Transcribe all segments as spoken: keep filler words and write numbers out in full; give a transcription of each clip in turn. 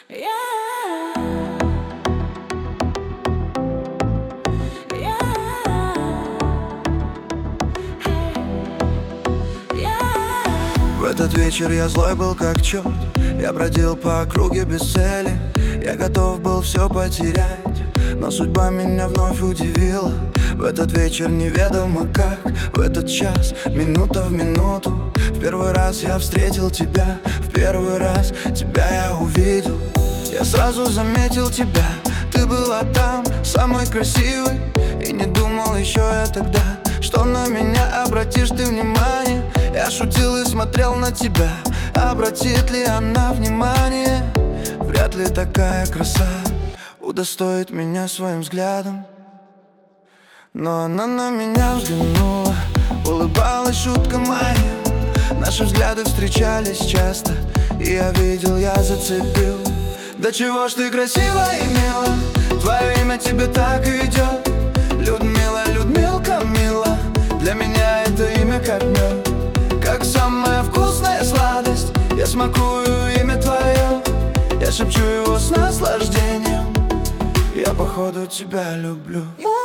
В этот вечер я злой был как черт. Я бродил по округе без цели. Я готов был все потерять, но судьба меня вновь удивила. В этот вечер неведомо как, в этот час, минута в минуту. В первый раз я встретил тебя, в первый раз тебя я увидел. Я сразу заметил тебя, ты была там, самой красивой. И не думал еще я тогда, что на меня обратишь ты внимание. Я шутил и смотрел на тебя, обратит ли она внимание. Вряд ли такая краса удостоит меня своим взглядом. Но она на меня взглянула, улыбалась шутка моя. Наши взгляды встречались часто, и я видел, я зацепил. Да чего ж ты красива и мила, твое имя тебе так и идет. Людмила, Людмилка, мила, для меня это имя как мед, как самая вкусная сладость. Я смакую имя твое, я шепчу его с наслаждением. Я походу тебя люблю.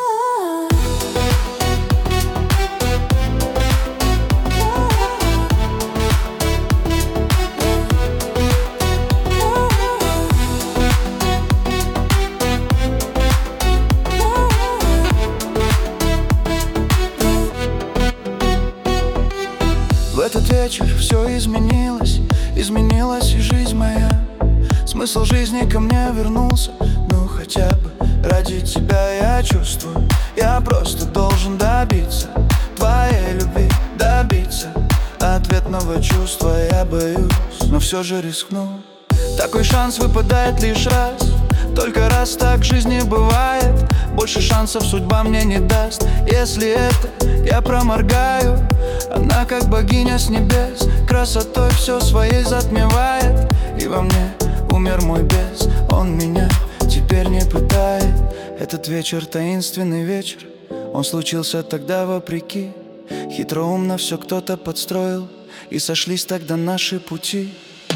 В этот вечер все изменилось, изменилась и жизнь моя. Смысл жизни ко мне вернулся, ну хотя бы ради тебя я чувствую. Я просто должен добиться твоей любви, добиться ответного чувства. Я боюсь, но все же рискну. Такой шанс выпадает лишь раз, только раз так в жизни бывает. Больше шансов судьба мне не даст, если это я проморгаю. Она как богиня с небес, красотой все своей затмевает. И во мне умер мой бес, он меня теперь не пытает. Этот вечер таинственный вечер, он случился тогда вопреки. Хитроумно все кто-то подстроил, и сошлись тогда наши пути.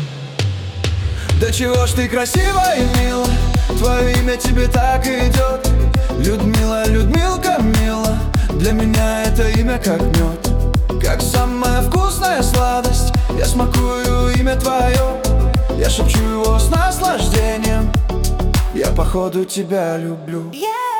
Да чего ж ты красива и мила, твое имя тебе так и идет. Людмила, Людмилка, мила, для меня это имя как мед, как самая вкусная сладость. Я смакую имя твое, я шепчу его с наслаждением. Я походу тебя люблю. Yeah.